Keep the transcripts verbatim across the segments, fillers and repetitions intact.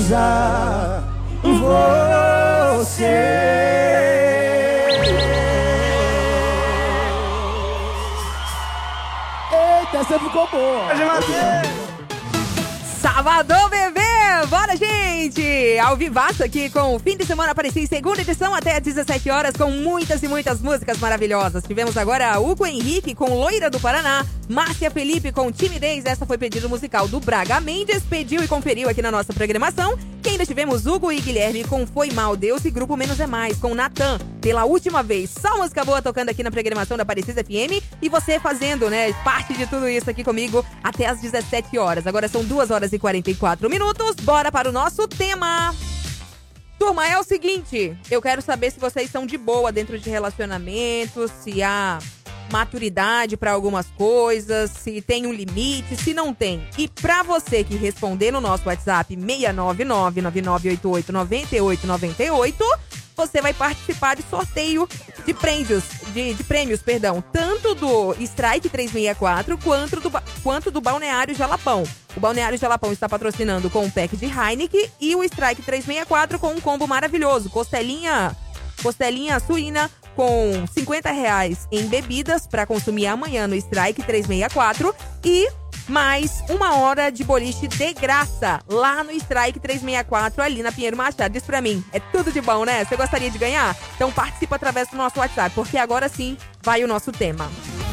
usar você. Eita, essa ficou boa. Salvador, bebê! Bora, gente! Ao vivaço aqui com o Fim de Semana Apareci, segunda edição até às dezessete horas, com muitas e muitas músicas maravilhosas. Tivemos agora Hugo Henrique com Loira do Paraná, Márcia Felipe com Timidez, essa foi pedido musical do Braga Mendes, pediu e conferiu aqui na nossa programação. E ainda tivemos Hugo e Guilherme com Foi Mal Deus e Grupo Menos é Mais, com Natan, pela última vez. Só música boa tocando aqui na programação da Aparecida F M e você fazendo, né, parte de tudo isso aqui comigo até às dezessete horas. Agora são duas horas e quarenta e quatro minutos, bora para o nosso tema. Turma, é o seguinte, eu quero saber se vocês são de boa dentro de relacionamentos, se há maturidade para algumas coisas, se tem um limite, se não tem. E pra você que responder no nosso WhatsApp seis nove nove, nove nove oito oito, nove oito nove oito, você vai participar de sorteio de prêmios, de, de prêmios, perdão, tanto do Strike trezentos e sessenta e quatro quanto do, quanto do Balneário Jalapão. O Balneário Jalapão está patrocinando com um pack de Heineken e o Strike trezentos e sessenta e quatro com um combo maravilhoso, costelinha, costelinha suína com cinquenta reais em bebidas para consumir amanhã no Strike trezentos e sessenta e quatro e mais uma hora de boliche de graça lá no Strike trezentos e sessenta e quatro, ali na Pinheiro Machado. Diz pra mim, é tudo de bom, né? Você gostaria de ganhar? Então participa através do nosso WhatsApp, porque agora sim vai o nosso tema.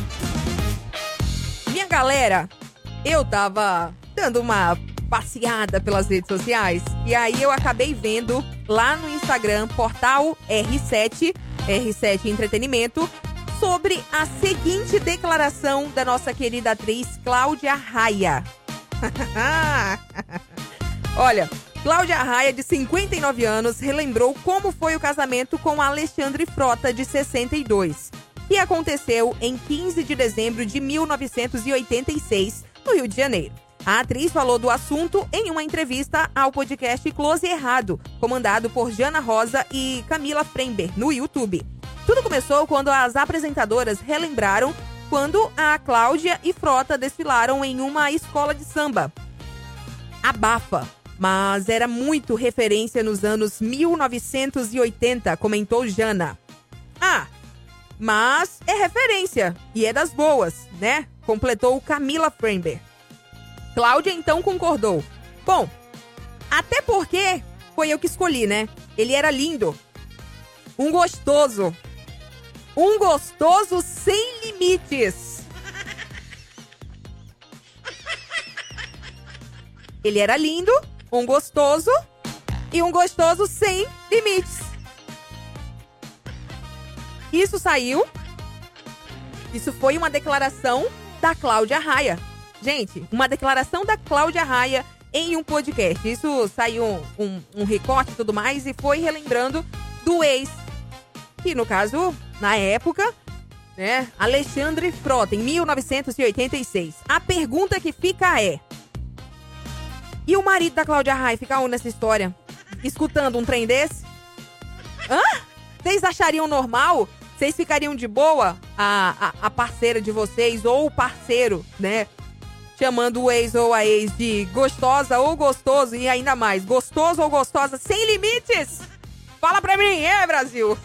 Minha galera, eu tava dando uma passeada pelas redes sociais e aí eu acabei vendo lá no Instagram, portal R sete, R sete Entretenimento, sobre a seguinte declaração da nossa querida atriz Cláudia Raia. Olha, Cláudia Raia, de cinquenta e nove anos, relembrou como foi o casamento com Alexandre Frota, de sessenta e dois, que aconteceu em quinze de dezembro de mil novecentos e oitenta e seis, no Rio de Janeiro. A atriz falou do assunto em uma entrevista ao podcast Close e Errado, comandado por Jana Rosa e Camila Frember, no YouTube. Tudo começou quando as apresentadoras relembraram quando a Cláudia e Frota desfilaram em uma escola de samba. Abafa, mas era muito referência nos anos mil novecentos e oitenta, comentou Jana. Ah, mas é referência, e é das boas, né? Completou Camila Frember. Cláudia então concordou. Bom, até porque foi eu que escolhi, né? Ele era lindo. Um gostoso. Um gostoso sem limites. Ele era lindo, um gostoso e um gostoso sem limites. Isso saiu. Isso foi uma declaração da Cláudia Raia. Gente, uma declaração da Cláudia Raia em um podcast. Isso saiu um, um, um recorte e tudo mais e foi relembrando do ex, que no caso, na época, né, Alexandre Frota, em mil novecentos e oitenta e seis. A pergunta que fica é: e o marido da Cláudia Raia fica onde nessa história? Escutando um trem desse? Hã? Vocês achariam normal? Vocês ficariam de boa? A, a, a parceira de vocês ou o parceiro, né? Chamando o ex ou a ex de gostosa ou gostoso e ainda mais, gostoso ou gostosa sem limites? Fala pra mim, é, Brasil?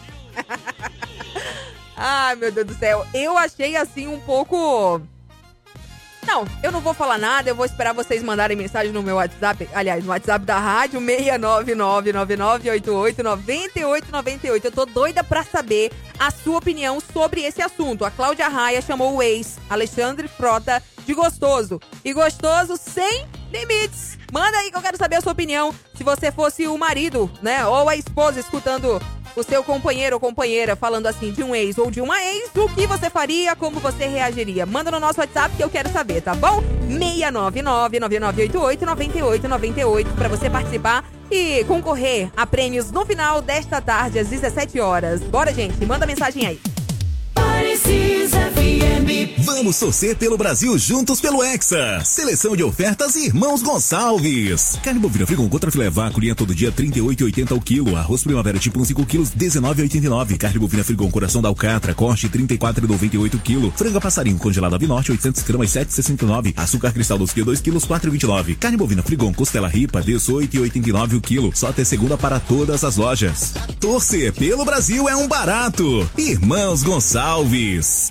Ai, meu Deus do céu. Eu achei assim um pouco... Não, eu não vou falar nada, eu vou esperar vocês mandarem mensagem no meu WhatsApp. Aliás, no WhatsApp da rádio, seis nove nove, nove nove oito oito, nove oito nove oito. Eu tô doida pra saber a sua opinião sobre esse assunto. A Cláudia Raia chamou o ex, Alexandre Frota, de gostoso. E gostoso sem limites. Manda aí que eu quero saber a sua opinião. Se você fosse o marido, né, ou a esposa, escutando o seu companheiro ou companheira falando assim de um ex ou de uma ex, o que você faria, como você reagiria? Manda no nosso WhatsApp que eu quero saber, tá bom? seis nove nove, nove nove oito oito, nove oito nove oito pra você participar e concorrer a prêmios no final desta tarde às dezessete horas. Bora, gente, manda mensagem aí. Parecido. Parecis F M. Vamos torcer pelo Brasil juntos pelo Hexa. Seleção de ofertas Irmãos Gonçalves. Carne bovina frigon contra filé vaculinha todo dia trinta e oito e oitenta o quilo. Arroz primavera tipo um cinco quilos dezenove e oitenta e nove. Carne bovina frigon coração da alcatra corte trinta e quatro e noventa e oito o quilo. Franga passarinho congelada Avinorte oitocentos gramas sete e sessenta e nove. Açúcar cristal dois quilos dois quilos quatro e vinte e nove. Carne bovina frigon costela ripa dezoito e oitenta e nove o quilo. Só até segunda para todas as lojas. Torcer pelo Brasil é um barato. Irmãos Gonçalves.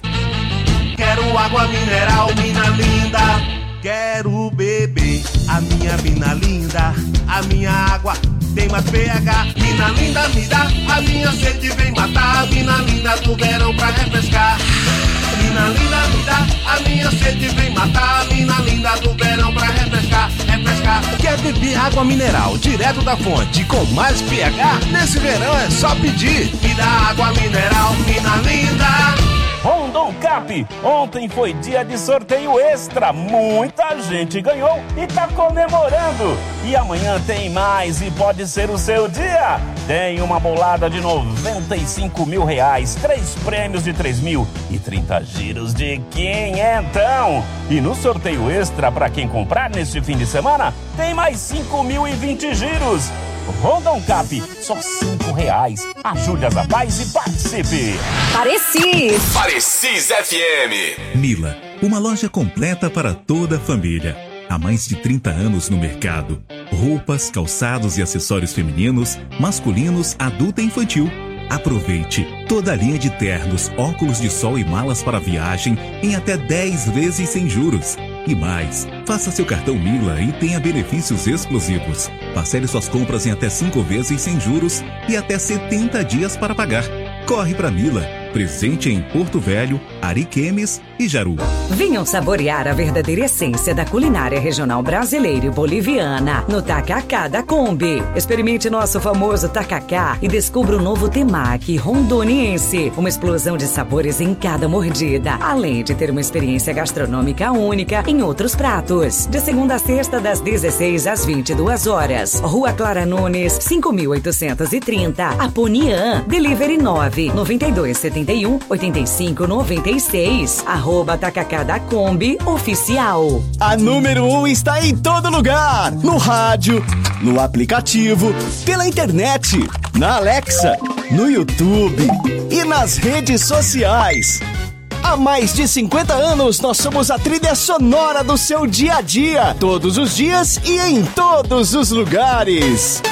Quero água mineral, mina linda. Quero beber a minha mina linda. A minha água tem mais pH. Mina linda, me dá. A minha sede vem matar. Mina linda do verão pra refrescar. Mina linda, me dá. A minha sede vem matar. Mina linda do verão pra refrescar. Refrescar. Quer beber água mineral direto da fonte com mais pH? Nesse verão é só pedir. Me dá água mineral, mina linda. Rondon Cap, ontem foi dia de sorteio extra, muita gente ganhou e tá comemorando. E amanhã tem mais e pode ser o seu dia. Tem uma bolada de noventa e cinco mil reais, três prêmios de três mil e trinta giros de quinhentão. E no sorteio extra, para quem comprar neste fim de semana, tem mais cinco mil e vinte giros. Rondon Cap, só cinco reais. Ajude as rapazes e participe. Parecis. Parecis F M. Mila, uma loja completa para toda a família. Há mais de trinta anos no mercado. Roupas, calçados e acessórios femininos, masculinos, adulto e infantil. Aproveite toda a linha de ternos, óculos de sol e malas para viagem em até dez vezes sem juros. E mais, faça seu cartão Mila e tenha benefícios exclusivos. Parcele suas compras em até cinco vezes sem juros e até setenta dias para pagar. Corre para Mila, presente em Porto Velho, Ariquemes e Jaru. Venham saborear a verdadeira essência da culinária regional brasileira e boliviana no Tacacá da Kombi. Experimente nosso famoso tacacá e descubra o novo temaki rondoniense. Uma explosão de sabores em cada mordida, além de ter uma experiência gastronômica única em outros pratos. De segunda a sexta, das dezesseis às vinte e duas horas. Rua Clara Nunes, cinco mil oitocentos e trinta, Aponian. Delivery nove nove dois sete um oito cinco nove seis. Arroba Tacacá da Kombi Oficial. A número um está em todo lugar. No rádio, no aplicativo, pela internet, na Alexa, no YouTube e nas redes sociais. Há mais de cinquenta anos, nós somos a trilha sonora do seu dia a dia. Todos os dias e em todos os lugares.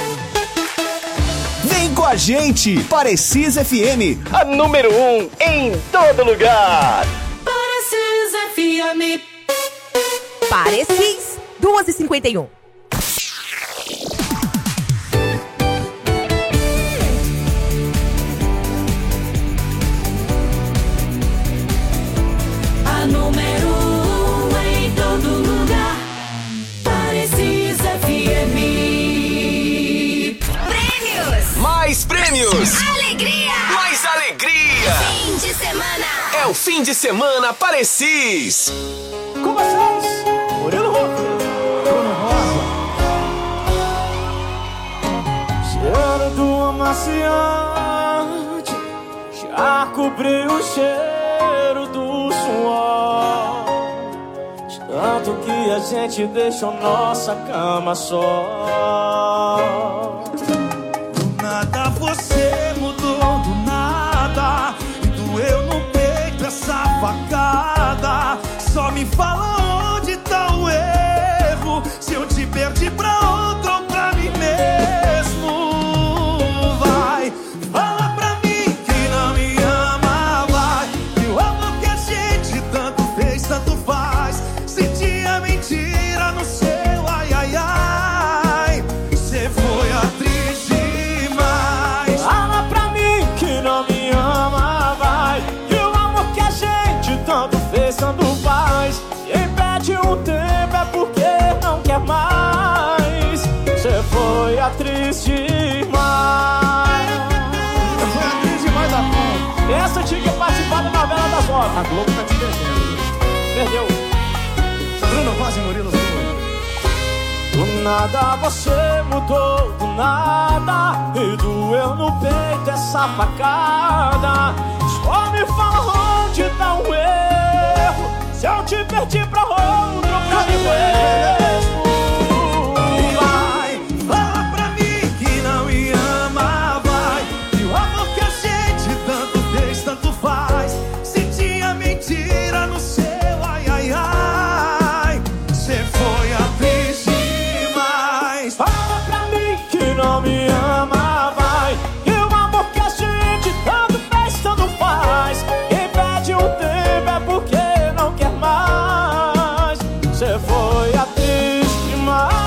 Vem com a gente, Parecis F M, a número um em todo lugar. Parecis F M. Parecis, duas e cinquenta e um. A número um em todo lugar. Parecis F M. Prêmios. Mais prêmios. Alegria. Mais alegria. Fim de semana. É o fim de semana Parecis. Com vocês, Murilo Huff, Bruno Rosa. Cheiro do amaciante já cobriu o cheiro do suor. De tanto que a gente deixou nossa cama só. Do nada você mudou, do nada. E doeu no peito essa facada. Só me fala onde tá o erro. Se eu te perdi pra outro ou pra mim mesmo. Vai, fala pra mim que não me ama, vai. E o amor que a gente tanto fez, tanto faz. Senti a mentira no seu ai, ai, ai. Cê foi atriz demais. Fala pra mim que não me ama, vai. E o amor que a gente tanto fez, tanto faz. Quem pede um tempo é porque não quer mais. Cê foi atriz demais. Cê foi atriz demais da conta. Essa tinha que participar da novela das horas. A Globo tá te perdendo. Perdeu. Bruno Rosa e Murilo Huff. Do nada você mudou, do nada. E doeu no peito essa facada. Só me fala onde tá o te perdi pra outro, pra mim mesmo. Vai, fala pra mim que não me ama, vai. E o amor que a gente tanto fez, tanto faz. Se tinha mentira no seu ai, ai, ai. Cê foi atriz demais. Fala pra mim que não me ama, vai. E o amor que a gente tanto fez, tanto faz. Quem perde o tempo é porque não quer mais. Cê foi atriz demais.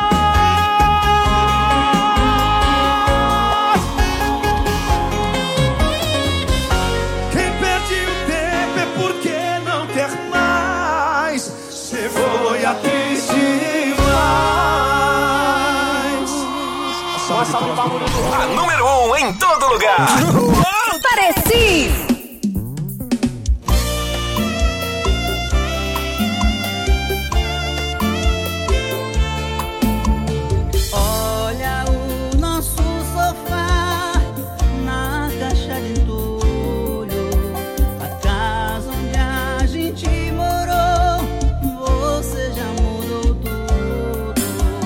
Quem perde o tempo é porque não quer mais. Cê foi atriz demais. A número um em todo lugar. Pareci. Olha o nosso sofá na caixa de entulho, a casa onde a gente morou. Você já mudou tudo,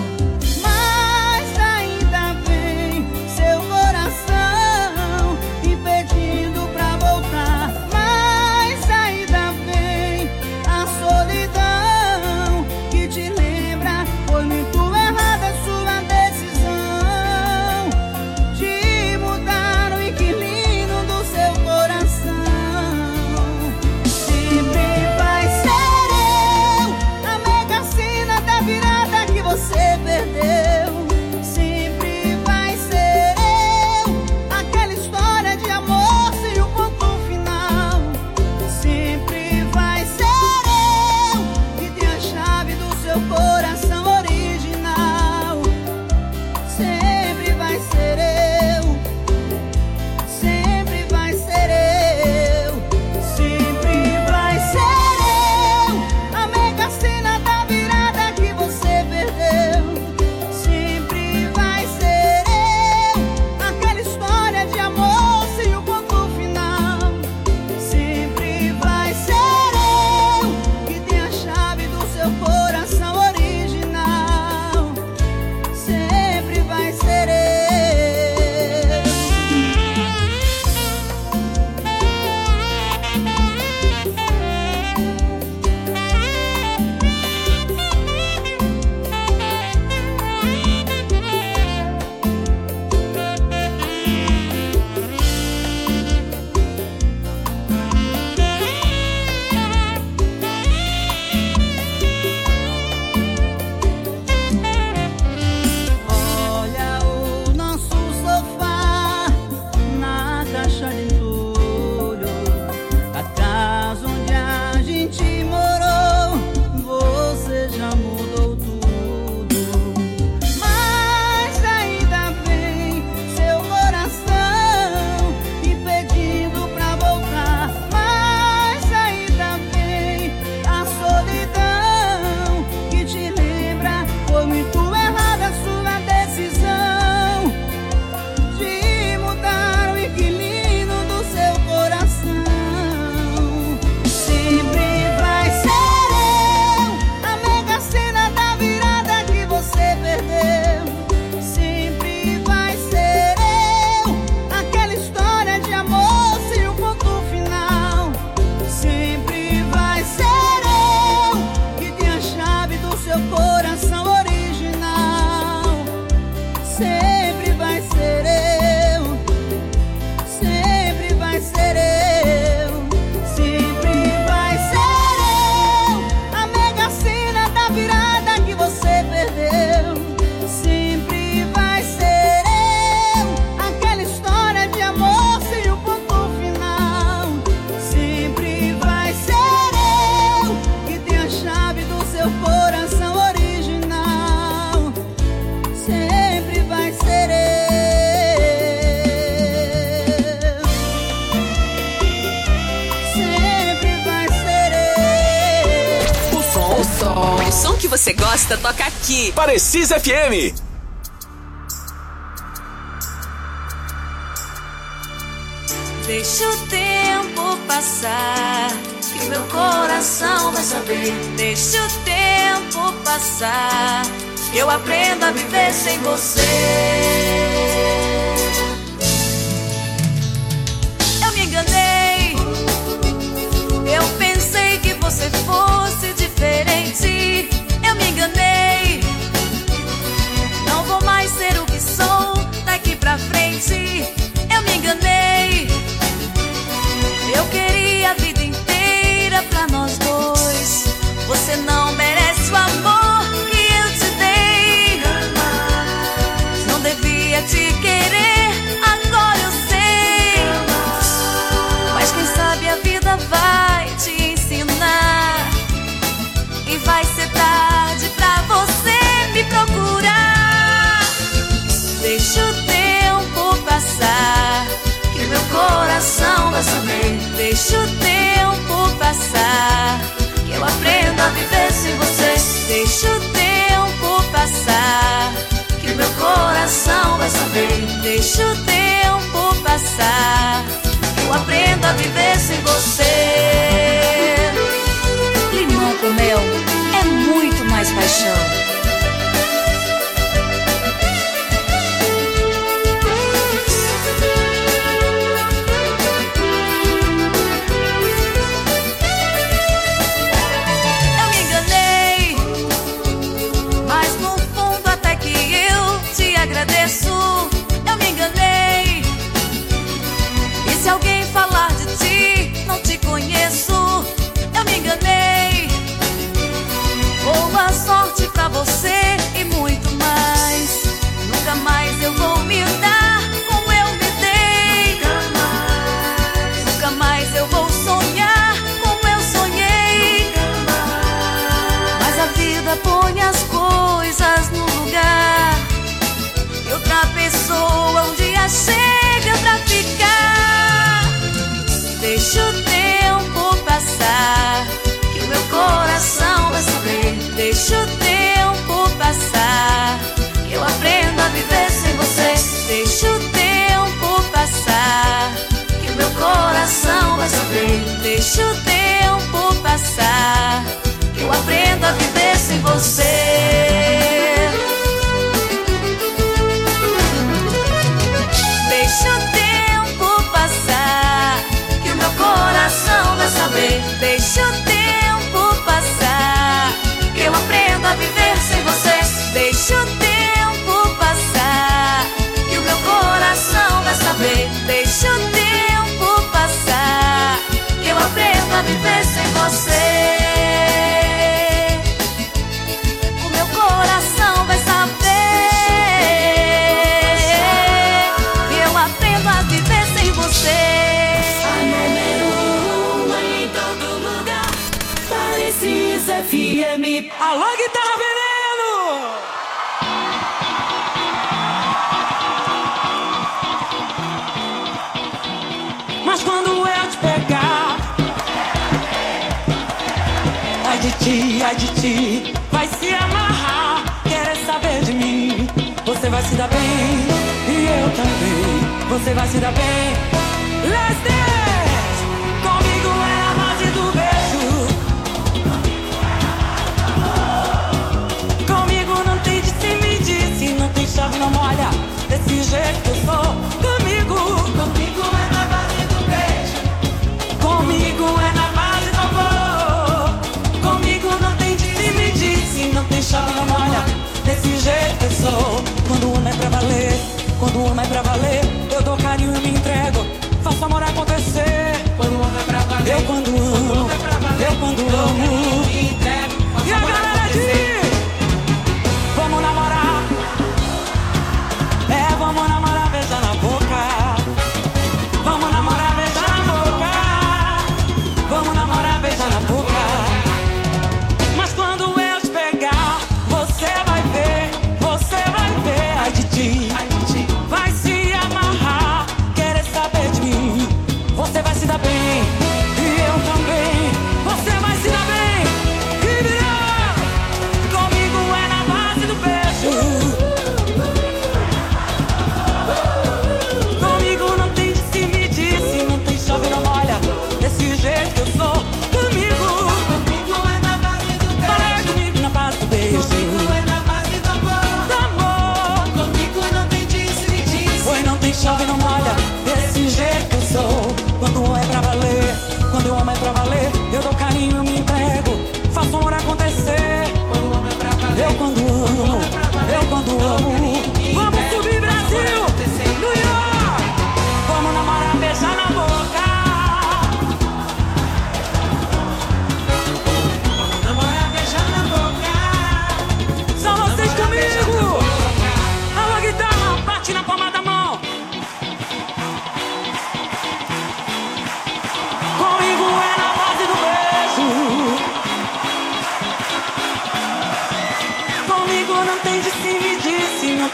mas ainda vem seu coração me pedindo pra voltar. Mas ainda vem a solidão que te lembra. Foi muito errada a sua decisão de mudar o inquilino do seu coração. Sempre vai ser eu a mega sina da virada que você perdeu. Sempre vai ser eu aquela história de amor sem o ponto final. Sempre vai ser eu que tem a chave do seu coração original. Sempre vai ser eu. Sempre vai ser eu. Sempre vai ser eu a mega sina da virada que você perdeu. Sempre vai ser eu aquela história de amor sem o ponto final. Sempre vai ser eu que tem a chave do seu coração original. Sempre vai ser eu. Olha o nosso sofá na caixa de entulho, a casa onde a gente morou. Você já mudou tudo, mas ainda vem seu coração me pedindo pra voltar. Mas ainda vem a solidão que te lembra. Foi muito errada a sua decisão de mudar o inquilino do seu coração. Sempre vai ser eu a mega sina da virada que você perdeu. Sempre vai ser eu aquela história de amor sem o ponto final. Sempre vai ser eu que tem a chave do seu coração original. Sempre vai ser eu. Sempre vai ser eu. Sempre vai ser eu a mega sina da virada que você perdeu. Sempre vai ser eu aquela história de amor sem o ponto final. Sempre vai ser eu que tem a chave do seu coração original. Sempre vai ser eu. Sempre vai ser eu. O som, o som, o som que você gosta toca aqui. Parecis F M. Deixa o tempo passar que meu coração vai saber. Deixa o tempo passar, eu aprendo a viver sem você. Eu me enganei, eu pensei que você fosse diferente. Eu me enganei, não vou mais ser o que sou daqui pra frente. Eu me enganei, eu queria a vida inteira pra nós dois. Você não merece o amor que eu te dei. Não devia te querer, agora eu sei. Mas quem sabe a vida vai te ensinar, e vai ser tarde pra você me procurar. Deixa o tempo passar, que meu coração vai saber. Deixa o tempo passar, que eu aprendo a viver sem você. Deixa o tempo passar, que meu coração vai saber. Deixa o tempo passar, que eu aprendo a viver sem você. Limão com mel é muito mais paixão. Eu me enganei, e se alguém falar de ti, não te conheço. Eu me enganei, boa sorte pra você e muito mais. Nunca mais eu vou me dar como eu me dei. Nunca mais eu vou sonhar como eu sonhei. Mas a vida põe as coisas no lugar, e outra pessoa um dia chega pra ficar. Deixa o tempo passar, que o meu coração vai saber. Deixa o tempo passar, que eu aprendo a viver sem você. Deixa o tempo passar, que o meu coração vai saber. Deixa o tempo passar, que eu aprendo a viver sem você. Deixa o tempo passar, que o meu coração vai saber. Deixa o tempo passar, que eu aprendo a viver sem você. Deixa o tempo passar, que o meu coração vai saber. Deixa o tempo passar, que eu aprendo a viver sem você. O meu coração vai saber. A número um em todo lugar, Parecis F M. Alô, Guitarra Veneno! Mas quando eu te pegar, ai de ti, ai de ti, vai se amarrar, querer saber de mim. Você vai se dar bem, e eu também. Você vai se dar bem. Let's dance! Comigo é a base do beijo. Comigo não tem de se medir, se não tem chave não molha. Desse jeito que eu sou. Comigo, comigo é na base do beijo. Comigo é na base do amor. Comigo não tem de se medir, se não tem chave não molha. Desse jeito que eu sou. Quando o homem é pra valer, quando o homem é pra valer, eu dou carinho e me entrego. Faço amor acontecer. Quando o homem é pra valer, eu quando amo, eu quando amo. E a galera diz: vamos namorar. É, vamos namorar, beija na boca. Vamos namorar, beija na boca. Vamos namorar, beija na boca. Mas quando eu te pegar, você vai ver, você vai ver. Ai de ti, vai se amarrar, querer saber de mim. Você vai se dar bem, e eu também. Você vai se dar bem.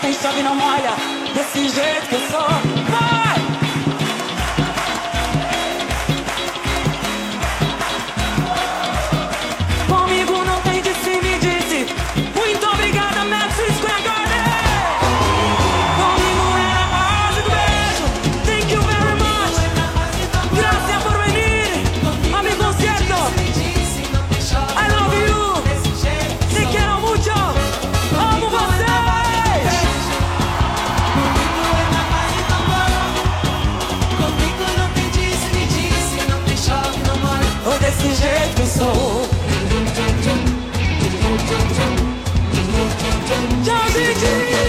tem chove, não molha. Desse jeito que eu sou. Vai! Comigo não tem de se me disse. Muito obrigada, Madison Square Garden. Comigo é na base do beijo. Thank you very much. Gracias por venir a mi concierto. I love you. Te quiero mucho. Amo vocês. Comigo não tem disse, me disse. Não tem chove, não molha. Oh, desse jeito que eu sou. Tchau, gente!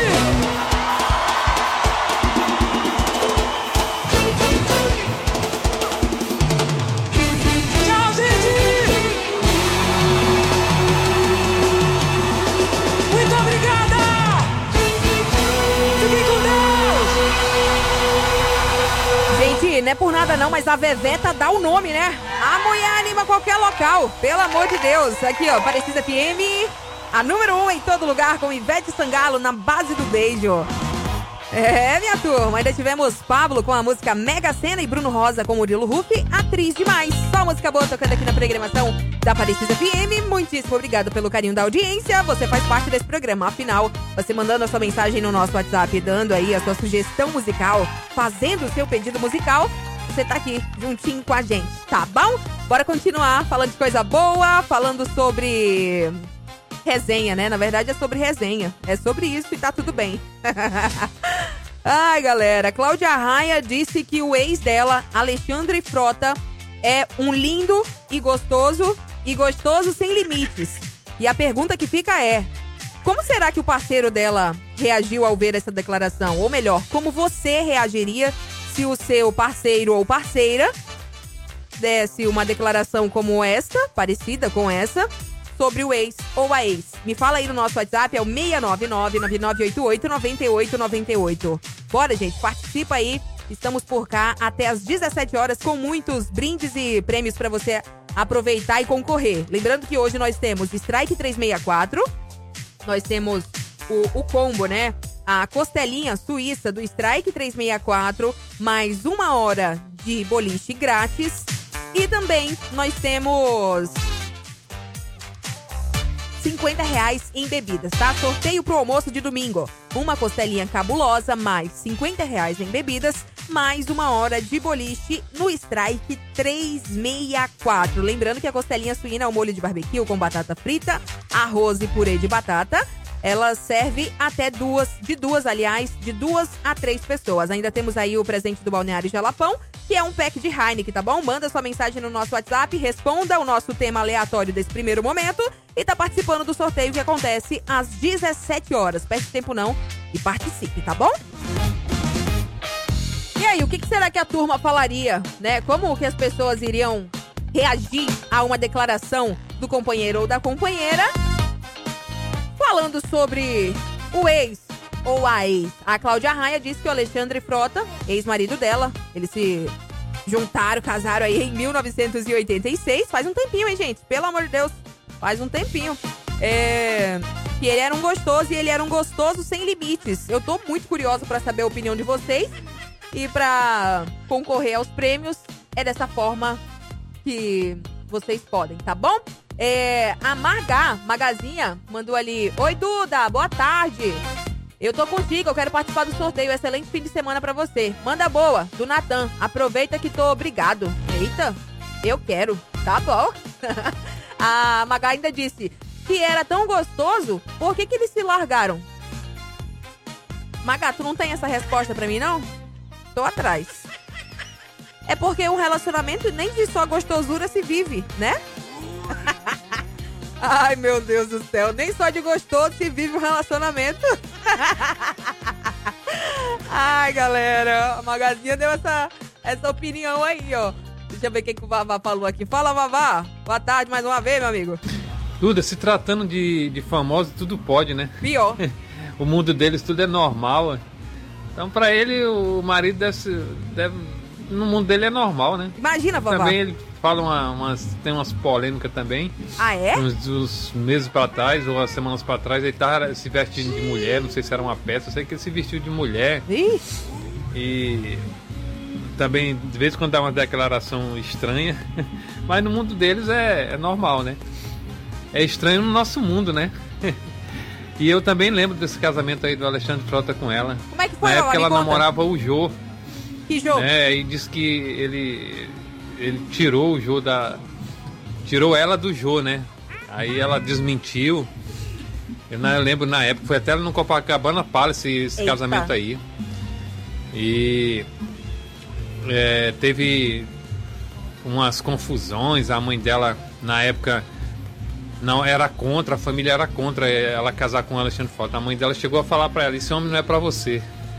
Tchau, gente! Muito obrigada! Fiquem com Deus! Gente, não é por nada não, mas a Veveta dá o nome, né? A mulher anima qualquer local, pelo amor de Deus. Aqui, ó, Parecida F M, a número um em todo lugar, com Ivete Sangalo na base do beijo. É, minha turma, ainda tivemos Pablo com a música Mega Sena e Bruno Rosa com Murilo Rufi, Atriz Demais. Só música boa tocando aqui na programação da Parecida F M. Muitíssimo obrigado pelo carinho da audiência. Você faz parte desse programa. Afinal, você mandando a sua mensagem no nosso WhatsApp, dando aí a sua sugestão musical, fazendo o seu pedido musical, você tá aqui juntinho com a gente, tá bom? Bora continuar falando de coisa boa, falando sobre resenha, né? Na verdade é sobre resenha. É sobre isso e tá tudo bem. Ai, galera, Cláudia Raia disse que o ex dela, Alexandre Frota, é um lindo e gostoso, e gostoso sem limites. E a pergunta que fica é: como será que o parceiro dela reagiu ao ver essa declaração? Ou melhor, como você reagiria se o seu parceiro ou parceira desse uma declaração como esta, parecida com essa, sobre o ex ou a ex? Me fala aí no nosso WhatsApp, é o seis nove nove, nove nove oito oito, nove oito nove oito. Bora, gente, participa aí. Estamos por cá até às dezessete horas com muitos brindes e prêmios para você aproveitar e concorrer. Lembrando que hoje nós temos Strike trezentos e sessenta e quatro, nós temos o, o combo, né? A costelinha suíça do Strike trezentos e sessenta e quatro, mais uma hora de boliche grátis. E também nós temos cinquenta reais em bebidas, tá? Sorteio pro almoço de domingo. Uma costelinha cabulosa, mais cinquenta reais em bebidas, mais uma hora de boliche no Strike trezentos e sessenta e quatro. Lembrando que a costelinha suína é um molho de barbecue com batata frita, arroz e purê de batata. Ela serve até duas, de duas, aliás, de duas a três pessoas. Ainda temos aí o presente do Balneário Jalapão, que é um pack de Heineken, tá bom? Manda sua mensagem no nosso WhatsApp, responda o nosso tema aleatório desse primeiro momento e tá participando do sorteio que acontece às dezessete horas. Perde tempo não e participe, tá bom? E aí, o que, que será que a turma falaria, né? Como que as pessoas iriam reagir a uma declaração do companheiro ou da companheira falando sobre o ex ou a ex? A Cláudia Raia disse que o Alexandre Frota, ex-marido dela, eles se juntaram, casaram aí em mil novecentos e oitenta e seis. Faz um tempinho, hein, gente? Pelo amor de Deus, faz um tempinho. É... que ele era um gostoso e ele era um gostoso sem limites. Eu tô muito curiosa pra saber a opinião de vocês. E pra concorrer aos prêmios, é dessa forma que vocês podem, tá bom? É, a Margá, Magazinha, mandou ali: oi, Duda, boa tarde. Eu tô contigo, eu quero participar do sorteio. Excelente fim de semana pra você. Manda boa, do Natan. Aproveita que tô obrigado. Eita, eu quero. Tá bom. A Magá ainda disse: se era tão gostoso, por que que eles se largaram? Magá, tu não tem essa resposta pra mim, não? Tô atrás. É porque um relacionamento nem de só gostosura se vive, né? Ai, meu Deus do céu. Nem só de gostoso se vive um relacionamento. Ai, galera. A Magazinha deu essa, essa opinião aí, ó. Deixa eu ver o que, que o Vavá falou aqui. Fala, Vavá. Boa tarde mais uma vez, meu amigo. Duda, se tratando de, de famosos, tudo pode, né? Pior. O mundo deles tudo é normal. Então, pra ele, o marido deve, deve... No mundo dele é normal, né? Imagina, Vavá. Também ele falam uma, umas, tem umas polêmicas também. Ah, é? Uns, uns meses pra trás, ou umas semanas pra trás, ele tava se vestindo de mulher, não sei se era uma peça, eu sei que ele se vestiu de mulher. Ixi. E também, de vez em quando dá uma declaração estranha, mas no mundo deles é, é normal, né? É estranho no nosso mundo, né? E eu também lembro desse casamento aí do Alexandre Frota com ela. Como é que foi? Na época ela conta. namorava o Jô. Que Jô? É, e disse que ele, ele tirou o Jô da... Tirou ela do Jô, né? Aí ela desmentiu. Eu, não, eu lembro na época, foi até no Copacabana Palace esse Eita. casamento aí. E é, teve umas confusões, a mãe dela na época não era contra, a família era contra ela casar com o Alexandre Frota. A mãe dela chegou a falar pra ela: esse homem não é pra você.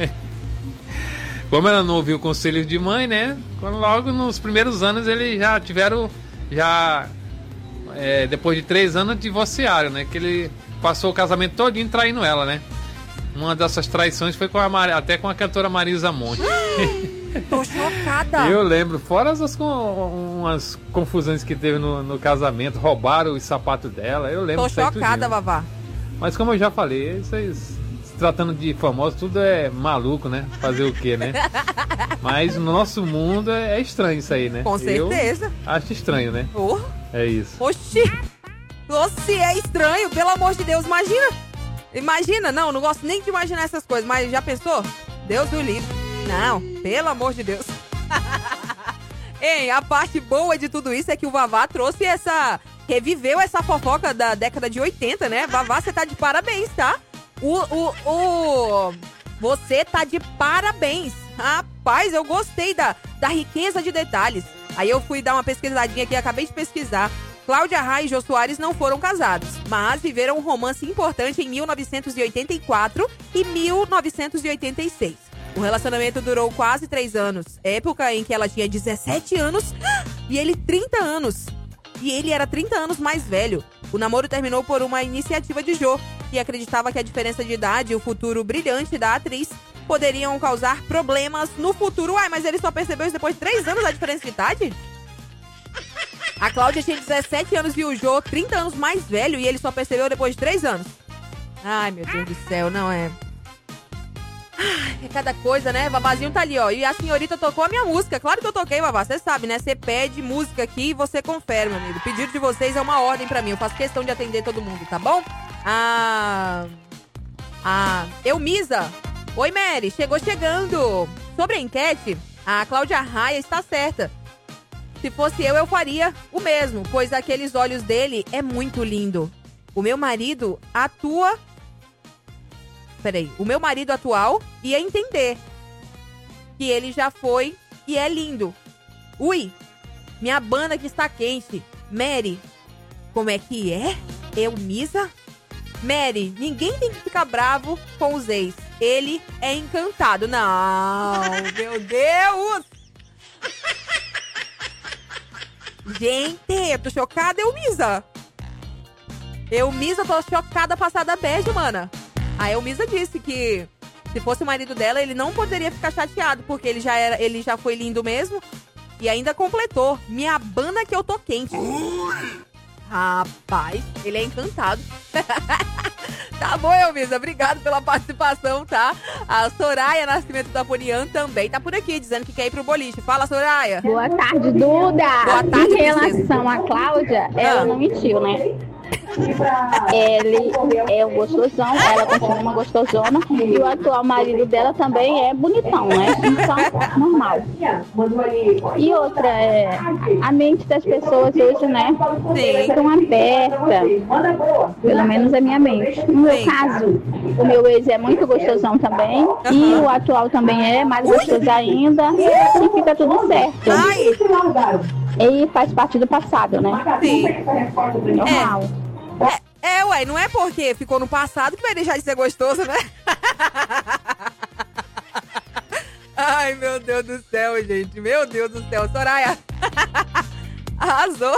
Como ela não ouviu o conselho de mãe, né? Quando logo nos primeiros anos eles já tiveram, já é, depois de três anos divorciaram, né? Que ele passou o casamento todinho traindo ela, né? Uma dessas traições foi com a Mar... até com a cantora Marisa Monte. Tô chocada. Eu lembro, fora essas com... umas confusões que teve no, no casamento, roubaram os sapatos dela, eu lembro. Tô chocada, Vavá. Mas como eu já falei, vocês, se tratando de famosos, tudo é maluco, né? Fazer o quê, né? Mas no nosso mundo é, é estranho isso aí, né? Com certeza. Eu acho estranho, né? Oh. É isso. Oxi! Oxi, é estranho, pelo amor de Deus, imagina! Imagina, não, não gosto nem de imaginar essas coisas, mas já pensou? Deus do livre. Não, pelo amor de Deus. Ei, a parte boa de tudo isso é que o Vavá trouxe essa... Reviveu essa fofoca da década de oitenta, né? Vavá, você tá de parabéns, tá? O, o, o... Você tá de parabéns. Rapaz, eu gostei da, da riqueza de detalhes. Aí eu fui dar uma pesquisadinha aqui, acabei de pesquisar. Cláudia Raia e Jô Soares não foram casados, mas viveram um romance importante em mil novecentos e oitenta e quatro e mil novecentos e oitenta e seis. O relacionamento durou quase três anos, época em que ela tinha dezessete anos e ele trinta anos. E ele era trinta anos mais velho. O namoro terminou por uma iniciativa de Jô, que acreditava que a diferença de idade e o futuro brilhante da atriz poderiam causar problemas no futuro. Uai, mas ele só percebeu isso depois de três anos, a diferença de idade? A Cláudia tinha dezessete anos e o Jô trinta anos mais velho e ele só percebeu depois de três anos. Ai, meu Deus do céu, não é... Ai, é cada coisa, né? Vavazinho tá ali, ó. E a senhorita tocou a minha música. Claro que eu toquei, Vavá, você sabe, né? Você pede música aqui e você confere, meu amigo. O pedido de vocês é uma ordem pra mim. Eu faço questão de atender todo mundo, tá bom? Ah... Ah... Eumisa. Oi, Mary. Chegou chegando. Sobre a enquete, a Cláudia Raia está certa. Se fosse eu, eu faria o mesmo, pois aqueles olhos dele é muito lindo. O meu marido atua... Peraí. O meu marido atual ia entender que ele já foi e é lindo. Ui, minha banda que está quente. Mary, como é que é? Eumisa? Mary, ninguém tem que ficar bravo com os ex. Ele é encantado. Não, meu Deus! Gente, eu tô chocada, Eumisa. Eumisa, tô chocada, passada beijo, mana. A Eumisa disse que se fosse o marido dela, ele não poderia ficar chateado, porque ele já, era, ele já foi lindo mesmo. E ainda completou. Minha banda que eu tô quente. Rapaz, ele é encantado. Tá bom, Elvisa, obrigado pela participação, tá? A Soraya Nascimento da Ponian também tá por aqui, dizendo que quer ir pro boliche. Fala, Soraya. Boa tarde, Duda. Boa tarde, em relação à Cláudia, ah. ela não mentiu, né? Ele é um gostosão, ela continua uma gostosona. E o atual marido dela também é bonitão, né? Então, normal. E outra, é, a mente das pessoas hoje, né? Ficam abertas. Pelo menos a minha mente. No meu caso, o meu ex é muito gostosão também. E o atual também é mais gostoso ainda. E fica tudo certo. E faz parte do passado, né? Sim. Normal. É, é, ué, não é porque ficou no passado que vai deixar de ser gostoso, né? Ai, meu Deus do céu, gente. Meu Deus do céu. Soraya. Arrasou.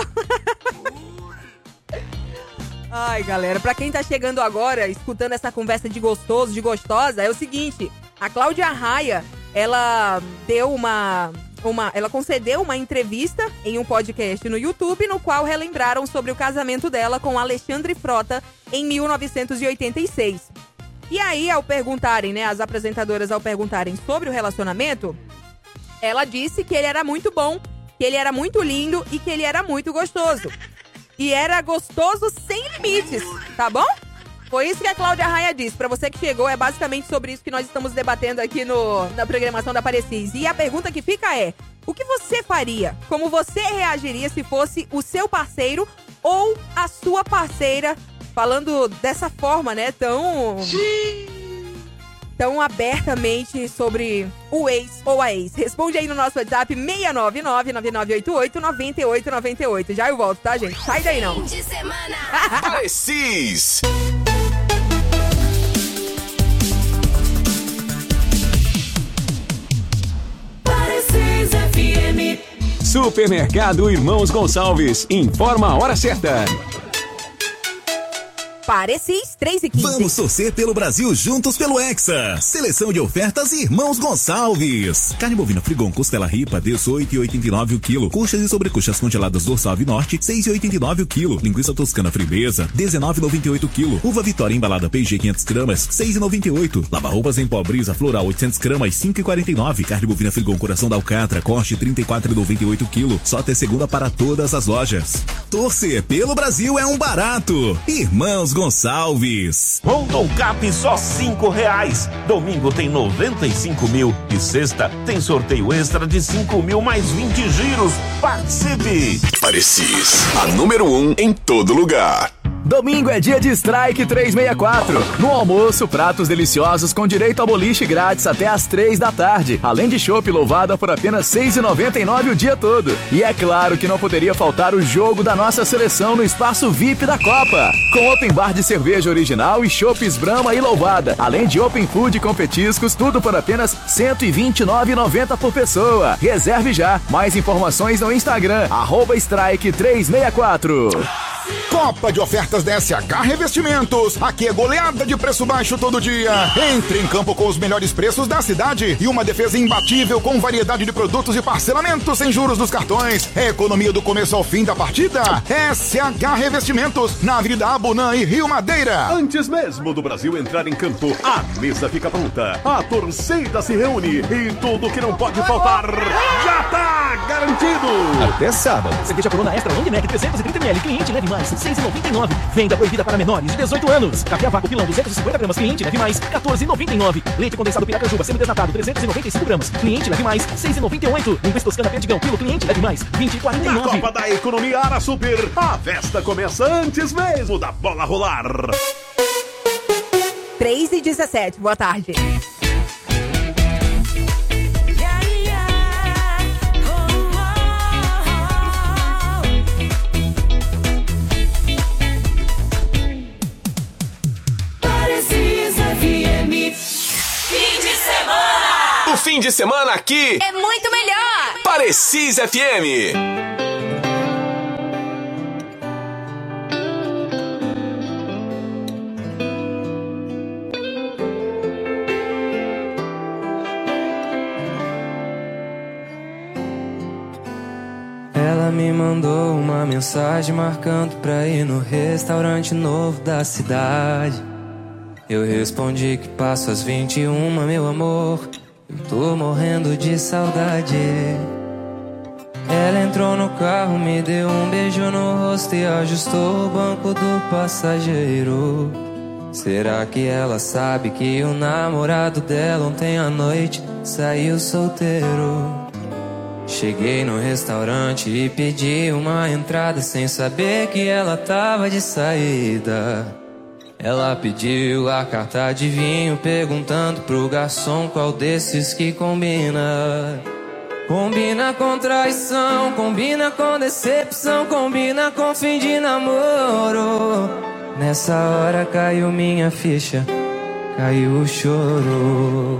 Ai, galera, pra quem tá chegando agora, escutando essa conversa de gostoso, de gostosa, é o seguinte. A Cláudia Raia, ela deu uma uma, ela concedeu uma entrevista em um podcast no YouTube, no qual relembraram sobre o casamento dela com Alexandre Frota em mil novecentos e oitenta e seis. E aí, ao perguntarem, né, as apresentadoras ao perguntarem sobre o relacionamento, ela disse que ele era muito bom, que ele era muito lindo e que ele era muito gostoso. E era gostoso sem limites, tá bom? Foi isso que a Cláudia Raia disse. Pra você que chegou, é basicamente sobre isso que nós estamos debatendo aqui no, na programação da Parecis. E a pergunta que fica é, o que você faria? Como você reagiria se fosse o seu parceiro ou a sua parceira? Falando dessa forma, né, tão... tão abertamente sobre o ex ou a ex. Responde aí no nosso WhatsApp seis nove nove, nove nove oito oito, nove oito nove oito. Já eu volto, tá, gente? Sai daí, não. Fim de semana. Parecis. Parecis F M. Supermercado Irmãos Gonçalves. Informa a hora certa. Parecis, três e quinze. Vamos torcer pelo Brasil juntos pelo Hexa. Seleção de ofertas Irmãos Gonçalves. Carne bovina Frigon costela ripa, dezoito reais e oitenta e nove centavos o quilo. Coxas e sobrecoxas congeladas dorsal e norte, seis reais e oitenta e nove centavos o quilo. Linguiça toscana Fribresa, dezenove reais e noventa e oito centavos o quilo. Uva Vitória embalada P G quinhentas gramas, seis reais e noventa e oito centavos. Lava-roupas em pó Brisa Floral oitocentas gramas, cinco reais e quarenta e nove centavos. Carne bovina Frigon Coração da Alcatra, corte trinta e quatro reais e noventa e oito centavos o quilo. Só até segunda para todas as lojas. Torcer pelo Brasil é um barato. Irmãos Gonçalves. Rondon Cap só cinco reais. Domingo tem noventa e cinco mil e sexta tem sorteio extra de cinco mil mais vinte giros. Participe! Parecis, a número um em todo lugar. Domingo é dia de Strike trezentos e sessenta e quatro. No almoço, pratos deliciosos com direito a boliche grátis até às três da tarde. Além de chopp louvada por apenas seis reais e noventa e nove centavos o dia todo. E é claro que não poderia faltar o jogo da nossa seleção no espaço V I P da Copa. Com open bar de cerveja original e chopps Brahma e louvada. Além de open food com petiscos, tudo por apenas cento e vinte e nove reais e noventa centavos por pessoa. Reserve já. Mais informações no Instagram, arroba Strike trezentos e sessenta e quatro. Copa de ofertas da S H Revestimentos. Aqui é goleada de preço baixo todo dia. Entre em campo com os melhores preços da cidade e uma defesa imbatível com variedade de produtos e parcelamento sem juros dos cartões. É economia do começo ao fim da partida. S H Revestimentos, na Avenida Abunã e Rio Madeira. Antes mesmo do Brasil entrar em campo, a mesa fica pronta. A torcida se reúne e tudo que não pode faltar já tá garantido. Até sábado. Cerveja Corona Extra Long Neck trezentos e trinta mililitros. Cliente leve mais, seis reais e noventa e nove centavos. Venda proibida para menores de dezoito anos. Café a vácuo pilão duzentos e cinquenta gramas. Cliente leve mais, quatorze reais e noventa e nove centavos. Leite condensado Piracanjuba semidesnatado trezentos e noventa e cinco gramas. Cliente leve mais, seis reais e noventa e oito centavos. Linguiça toscana Perdigão quilo. Cliente leve mais, vinte reais e quarenta e nove centavos. Na Copa da Economia Ara Super, a festa começa antes mesmo da bola rolar. três e dezessete, boa tarde. Fim de semana! O fim de semana aqui é muito melhor! Parecis F M. Ela me mandou uma mensagem marcando pra ir no restaurante novo da cidade. Eu respondi que passo às vinte e uma, meu amor. Eu tô morrendo de saudade. Ela entrou no carro, me deu um beijo no rosto e ajustou o banco do passageiro. Será que ela sabe que o namorado dela ontem à noite saiu solteiro? Cheguei no restaurante e pedi uma entrada sem saber que ela tava de saída. Ela pediu a carta de vinho, perguntando pro garçom qual desses que combina. Combina com traição, combina com decepção, combina com fim de namoro. Nessa hora caiu minha ficha, caiu o choro.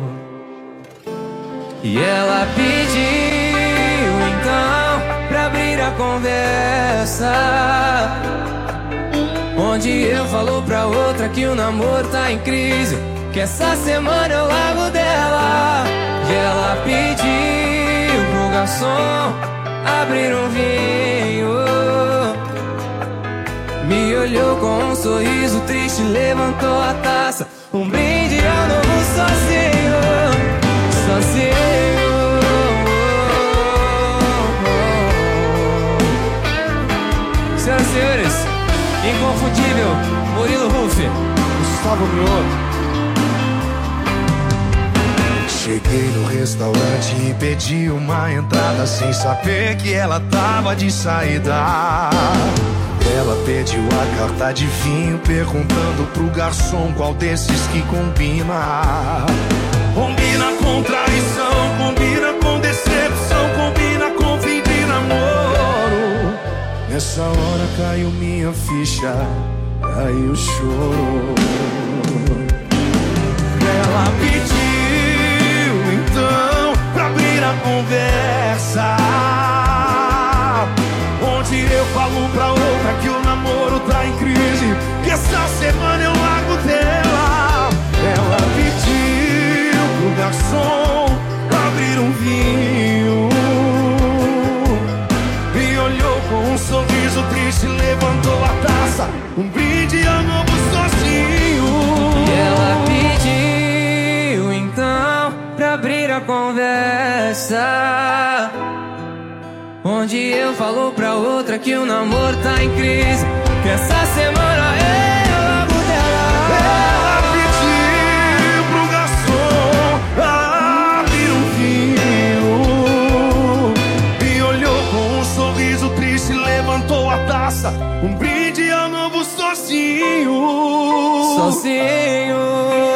E ela pediu então pra abrir a conversa, onde eu falo pra outra que o namoro tá em crise, que essa semana eu largo dela. E ela pediu pro garçom garçom, abrir um vinho. Me olhou com um sorriso triste, levantou a taça. Um brinde ao novo sozinho, sozinho. Senhoras e senhores, inconfundível Murilo Huff, Gustavo Mioto. Cheguei no restaurante e pedi uma entrada sem saber que ela tava de saída. Ela pediu a carta de vinho, perguntando pro garçom qual desses que combina. Combina com traição, combina com decepção, combina com fim de namoro. Nessa hora caiu minha ficha, caiu o choro. Ela pediu então pra abrir a conversa, onde eu falo pra outra que o namoro tá em crise, que essa semana eu largo dela. Ela pediu pro garçom abrir um vinho, me olhou com um sorriso triste, levantou a taça, um brinde ao novo sozinho. E ela pediu então pra abrir a conversa, onde eu falo pra outra que o namoro tá em crise, que essa semana eu largo dela. Ela pediu pro garçom abrir um vinho, me olhou com um sorriso triste, levantou a taça, um brinde ao novo sozinho. Sozinho.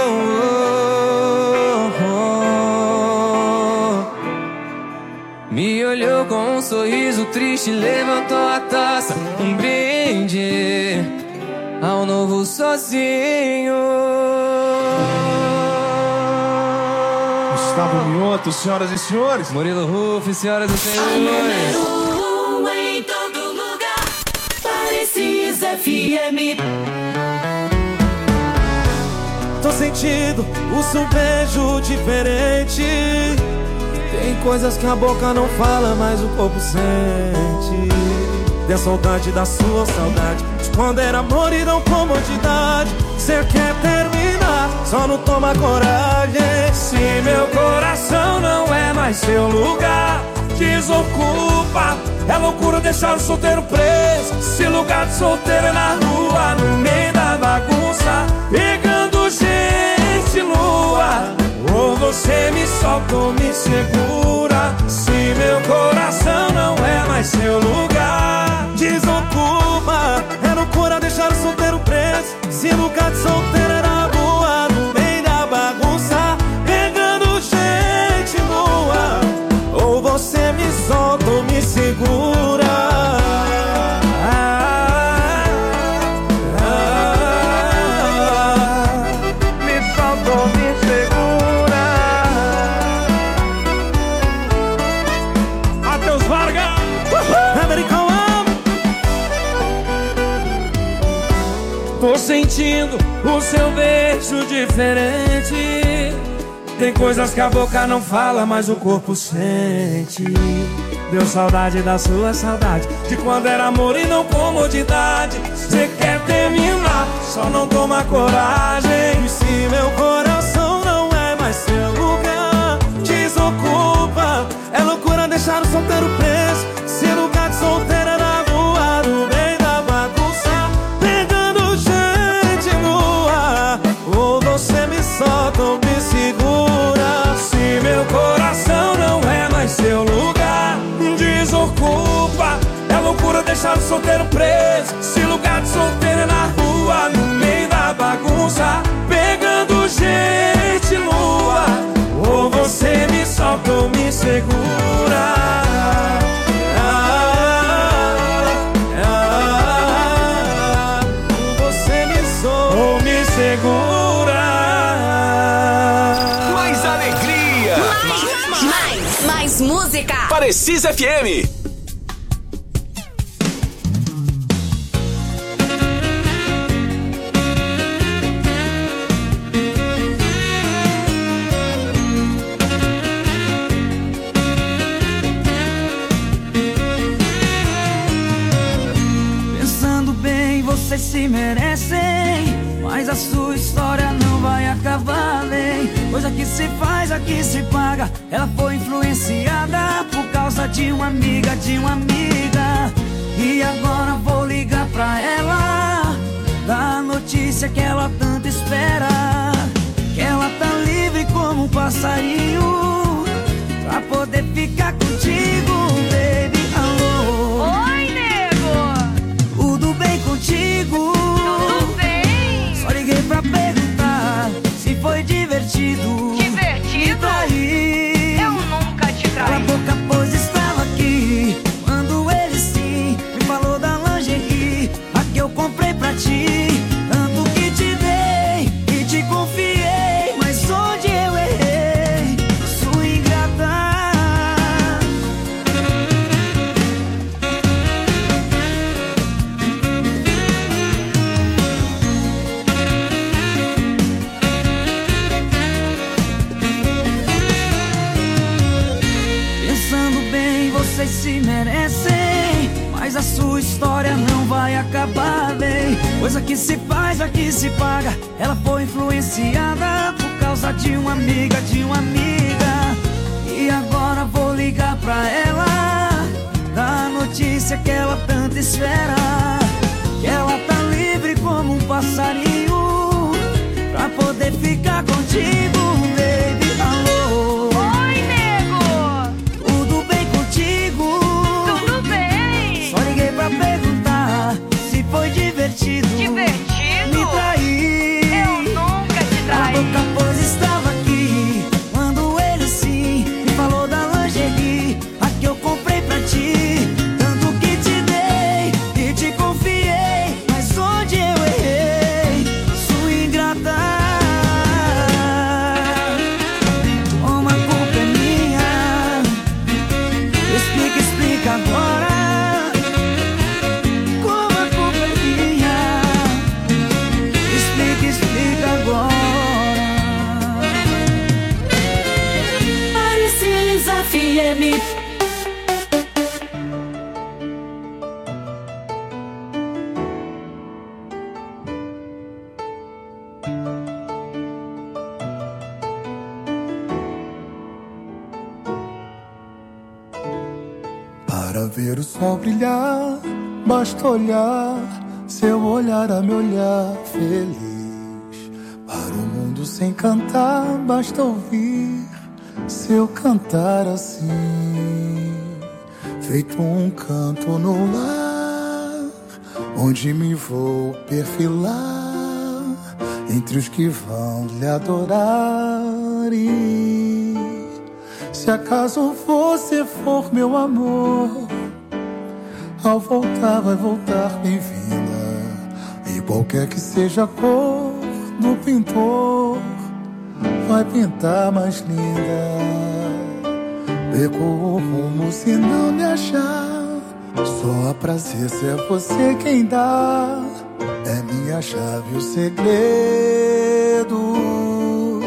Me olhou com um sorriso triste, levantou a taça, um brinde ao novo sozinho. Gustavo Mioto, senhoras e senhores. Murilo Huff, senhoras e senhores. Um em todo lugar, Parecis F M. Tô sentindo o seu beijo diferente. Tem coisas que a boca não fala, mas o corpo sente. Tem a saudade da sua saudade, de quando era amor e não comodidade. Cê quer terminar, só não toma coragem. Se meu coração não é mais seu lugar, desocupa. É loucura deixar o solteiro preso. Se lugar de solteiro é na rua, no meio da bagunça, pegando gente lua. Ou você me solta ou me segura. Se meu coração não é mais seu lugar, desocupa. É loucura deixar o solteiro preso. Se lugar de solteiro é na rua, no meio da bagunça, pegando gente nua. Ou você me solta ou me segura. Tô sentindo o seu beijo diferente. Tem coisas que a boca não fala, mas o corpo sente. Deu saudade da sua saudade, de quando era amor e não comodidade. Cê quer terminar, só não toma coragem. E se meu coração não é mais seu lugar, desocupa. É loucura deixar o solteiro preso. Se lugar de solteiro é na rua, no meio da bagunça, pegando gente nua. Ou você me solta ou me segura. Se meu coração não é mais seu lugar, desocupa. É loucura deixar o solteiro preso. Se lugar de solteiro é na rua, no meio da bagunça, pegando gente nua. Ou você me solta ou me segura. Segura. Mais alegria. Mais, mais, mais música. Parecis F M. se merecem, mas a sua história não vai acabar bem. Pois aqui se faz, aqui se paga. Ela foi influenciada por causa de uma amiga, de uma amiga. E agora vou ligar pra ela, dar a notícia que ela tanto espera, que ela tá livre como um passarinho, pra poder ficar contigo, baby. Alô. Oi, nego. Tudo bem contigo? Tudo bem. Só liguei pra perguntar se foi divertido. Divertido? Me trair. Eu nunca te traí. Cala a boca, pois estava aqui quando ele sim me falou da lingerie, a que eu comprei pra ti. Tanto que te dei e te confiei, mas onde eu errei? Sua ingrata. Pensando bem, vocês se merecem, mas a sua história não vai acabar bem. Pois aqui se faz, aqui se paga. Ela foi influenciada por causa de uma amiga, de uma amiga. E agora vou ligar pra ela, dar a notícia que ela tanto espera, que ela tá livre como um passarinho, pra poder ficar contigo, baby. Alô. Oi, nego. Tudo bem contigo? Tudo bem. Só liguei pra perguntar se foi divertido. Divertido? Me trair. Eu nunca te Cala a traí. boca, pois estava aqui quando ele sim me falou da lingerie, a que eu comprei pra ti. Tanto que te dei e te confiei, mas onde eu errei? Sua ingrata. Como a culpa é minha? Explica, explica agora. Como a culpa é minha? Explica, explica agora. Parecis F M. Para ver o sol brilhar, basta olhar, seu olhar a me olhar feliz. Para o mundo sem cantar, basta ouvir seu cantar assim, feito um canto no lar, onde me vou perfilar entre os que vão lhe adorar. E se acaso você for meu amor, ao voltar vai voltar bem-vinda. E qualquer que seja a cor do pintor, vai pintar mais linda. Perco o rumo se não me achar, só a prazer se é você quem dá. É minha chave o segredo,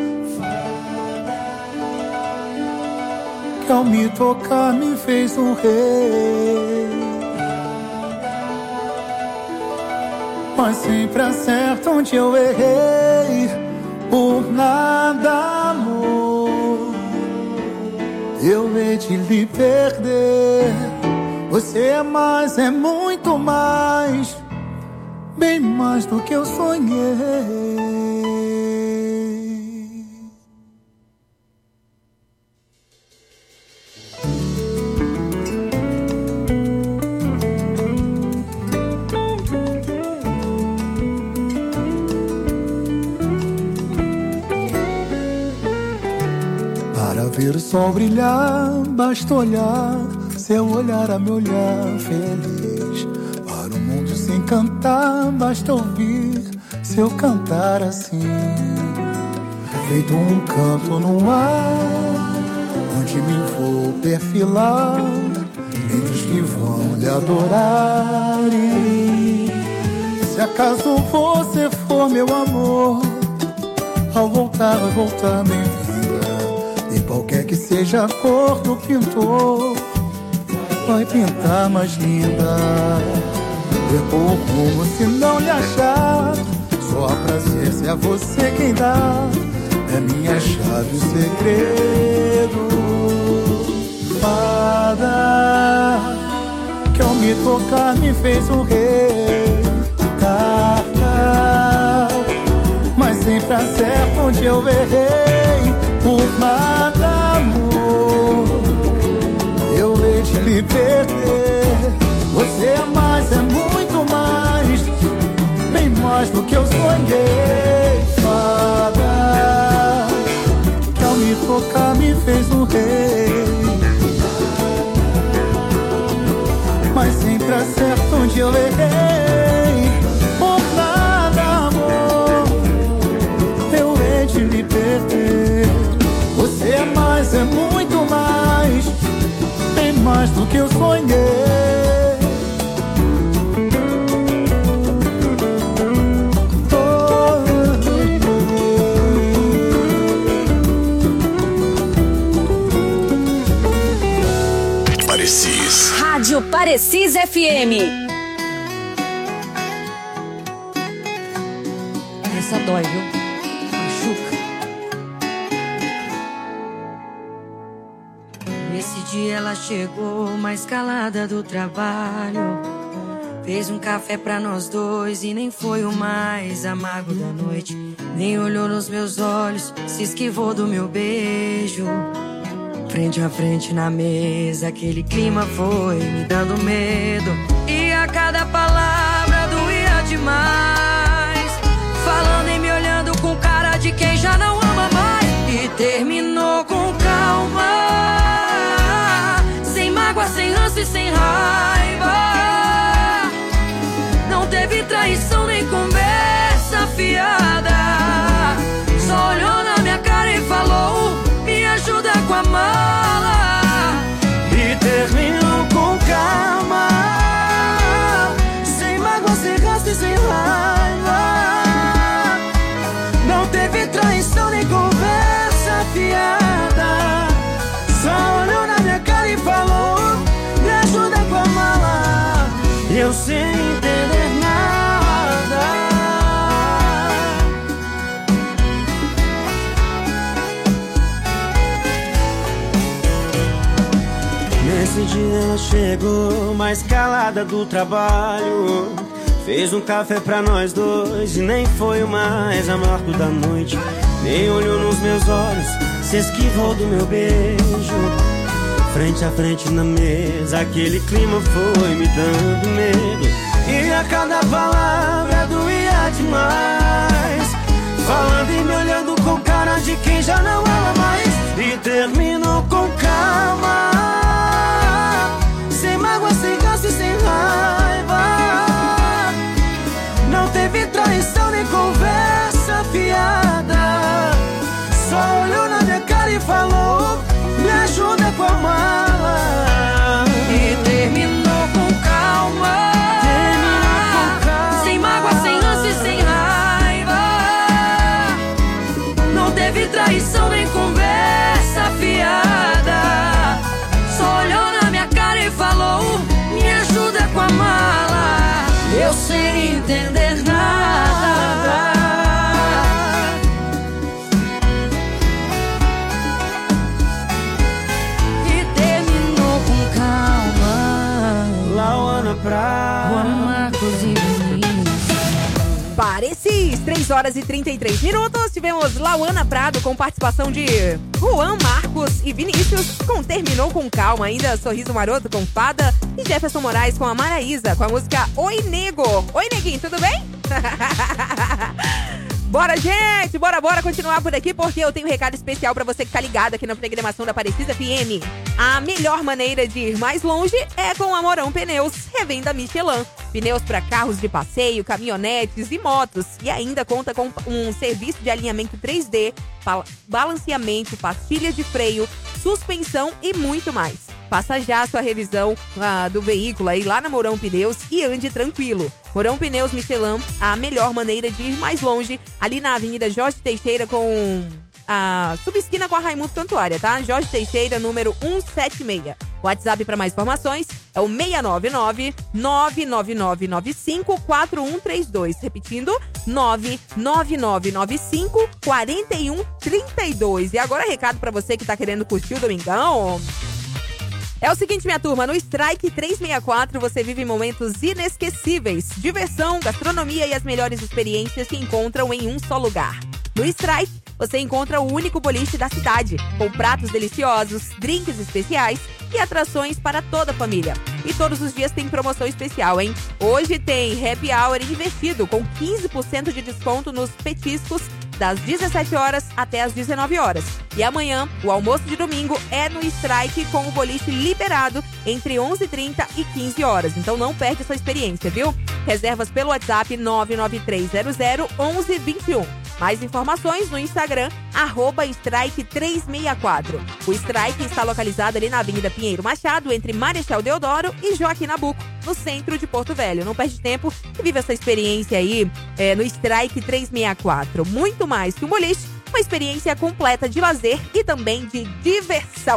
que ao me tocar me fez um rei. Mas sempre acerto onde eu errei. Por nada, amor, eu hei de lhe perder. Você é mais, é muito mais, bem mais do que eu sonhei. Ver o sol brilhar, basta olhar, seu olhar a me olhar feliz. Para o mundo sem cantar, basta ouvir seu cantar assim, feito um canto no ar, onde me vou perfilar entre os que vão lhe adorar. E se acaso você for meu amor, ao voltar vai voltar bem-vinda. E qualquer que seja a cor do pintor, vai pintar mais linda. perco o rumo se não lhe achar. Só prazer se é você quem dá. É minha chave o segredo. Fada, que ao me tocar me fez um rei. Carta, mas sempre acerta onde eu errei. Por nada, amor, eu hei de lhe perder. Você é mais, é muito mais, bem mais do que eu sonhei. Fada, que ao me tocar me fez um rei. Mas sempre acerta onde eu errei. Por nada, amor, eu hei de lhe perder. Você é mais, é muito mais, bem mais do que eu sonhei. Parecis. Rádio Parecis F M. Essa dói, viu? Machuca. Nesse dia ela chegou mais calada do trabalho. Fez um café pra nós dois e nem foi o mais amargo da noite. Nem olhou nos meus olhos, se esquivou do meu beijo. Frente a frente na mesa, aquele clima foi me dando medo. E a cada palavra doía demais. Falando e me olhando com cara de quem já não ama mais. E terminou com calma, sem mágoa, sem ranço e sem raiva. Não teve traição nem conversa fiada. Só olhou na minha cara e falou: me ajuda com a mala. E terminou com calma, sem mágoa, sem gasto e sem raiva. Não teve traição nem conversa fiada. Só olhou na minha cara e falou: me ajuda com a mala. Eu sem entender nada. Nesse dia ela chegou mais calada do trabalho. Fez um café pra nós dois e nem foi o mais amargo da noite. Nem olhou nos meus olhos, se esquivou do meu beijo. Frente a frente na mesa, aquele clima foi me dando medo. E a cada palavra doía demais. Falando e me olhando com cara de quem já não ama mais. E terminou com calma, sem mágoa, sem gasto e sem raiva. Não teve traição nem conversa fiada. Só olhou na minha cara e falou: me ajuda com a mala. E terminou com calma, terminou com calma, sem mágoa, sem ranço e sem raiva. Não teve traição nem conversa fiada. Só olhou na minha cara e falou: me ajuda com a mala. Eu sem entender nada. E terminou com calma. Lauana Prado, Juan Marcos e Vinícius. Parecis, três horas e trinta e três minutos. Tivemos Lauana Prado com participação de Juan Marcos e Vinícius com Terminou com Calma. Ainda Sorriso Maroto com Fada e Jefferson Moraes com a Maraísa com a música Oi Nego. Oi Neguinho, tudo bem? Bora, gente! Bora, bora continuar por aqui porque eu tenho um recado especial pra você que tá ligado aqui na programação da Parecis F M. A melhor maneira de ir mais longe é com a Mourão Pneus, revenda Michelin. Pneus para carros de passeio, caminhonetes e motos. E ainda conta com um serviço de alinhamento três D, balanceamento, pastilhas de freio, suspensão e muito mais. Faça já a sua revisão ah, do veículo aí lá na Mourão Pneus e ande tranquilo. Mourão Pneus Michelin, a melhor maneira de ir mais longe, ali na Avenida Jorge Teixeira com a subesquina com a Raimundo Cantuária, tá? Jorge Teixeira, número cento e setenta e seis. O WhatsApp para mais informações é o seis nove nove, nove nove nove nove cinco, quatro um três dois. Repetindo, nove nove nove nove cinco, quatro um três dois. E agora recado para você que tá querendo curtir o domingão. É o seguinte, minha turma, no Strike trezentos e sessenta e quatro você vive momentos inesquecíveis. Diversão, gastronomia e as melhores experiências se encontram em um só lugar. No Strike, você encontra o único boliche da cidade, com pratos deliciosos, drinks especiais e atrações para toda a família. E todos os dias tem promoção especial, hein? Hoje tem Happy Hour investido, com quinze por cento de desconto nos petiscos, das dezessete horas até as dezenove horas. E amanhã, o almoço de domingo é no Strike, com o boliche liberado entre onze e trinta e quinze horas. Então não perde essa experiência, viu? Reservas pelo WhatsApp nove nove três zero zero, onze vinte e um. Mais informações no Instagram, arroba Strike trezentos e sessenta e quatro. O Strike está localizado ali na Avenida Pinheiro Machado, entre Marechal Deodoro e Joaquim Nabuco, no centro de Porto Velho. Não perde tempo e vive essa experiência aí é, no Strike trezentos e sessenta e quatro. Muito mais que um boliche, uma experiência completa de lazer e também de diversão.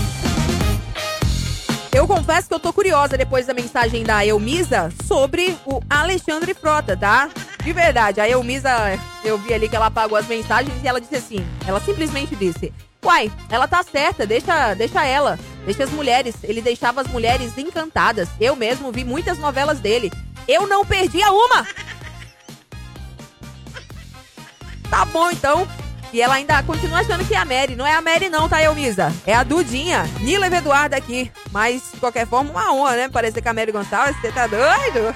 Eu confesso que eu tô curiosa depois da mensagem da Elmisa sobre o Alexandre Frota, tá? De verdade, a Elmisa, eu vi ali que ela apagou as mensagens e ela disse assim, ela simplesmente disse, uai, ela tá certa, deixa, deixa ela, deixa as mulheres, ele deixava as mulheres encantadas. Eu mesmo vi muitas novelas dele, eu não perdia uma! Tá bom, então. E ela ainda continua achando que é a Mary. Não é a Mary não, tá, Elmisa? É a Dudinha. Nila Eduardo aqui. Mas, de qualquer forma, uma honra, né? Parecer com a Mary Gonçalves. Você tá doido?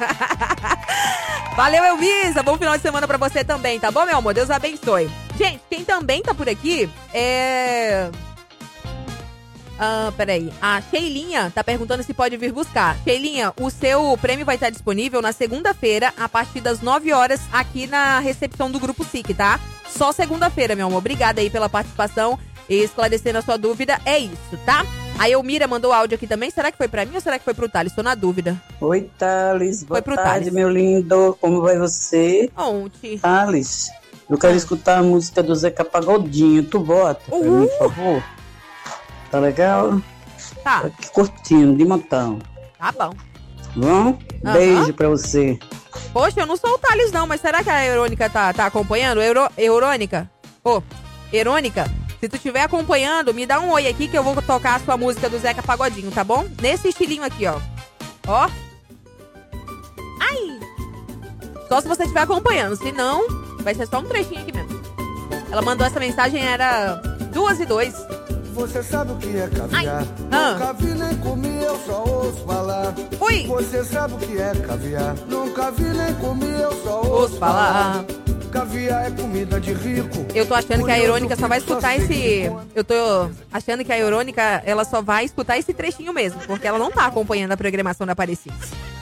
Valeu, Elmisa. Bom final de semana pra você também, tá bom, meu amor? Deus abençoe. Gente, quem também tá por aqui é... Ah, peraí. A Sheilinha tá perguntando se pode vir buscar. Sheilinha, o seu prêmio vai estar disponível na segunda-feira, a partir das nove horas, aqui na recepção do Grupo S I C, tá? Só segunda-feira, meu amor. Obrigada aí pela participação e esclarecendo a sua dúvida. É isso, tá? A Elmira mandou áudio aqui também. Será que foi pra mim ou será que foi pro Thales? Tô na dúvida. Oi, Thales. Boa foi pro tarde, Thales. Meu lindo. Como vai você? Ontem. Thales, eu quero ah. escutar a música do Zeca Pagodinho. Tu bota pra Uhul. mim, por favor? Tá legal? Tá. Aqui curtindo, de montão. Tá bom. Bom? Uhum. Beijo pra você. Poxa, eu não sou o Thales não, mas será que a Eurônica tá, tá acompanhando? Euro, Eurônica? Ô, oh, Eurônica, se tu estiver acompanhando, me dá um oi aqui que eu vou tocar a sua música do Zeca Pagodinho, tá bom? Nesse estilinho aqui, ó. Ó. Ai! Só se você estiver acompanhando, se não, vai ser só um trechinho aqui mesmo. Ela mandou essa mensagem, era duas e dois. Você sabe o que é caviar? Ah. Nunca vi nem comi, eu só ouço falar. Ui. Você sabe o que é caviar? Nunca vi nem comi, eu só ouço, ouço falar. Caviar é comida de rico. Eu tô achando que a Eurônica só vai escutar esse... Eu tô achando que a Eurônica, ela só vai escutar esse trechinho mesmo, porque ela não tá acompanhando a programação da Aparecida.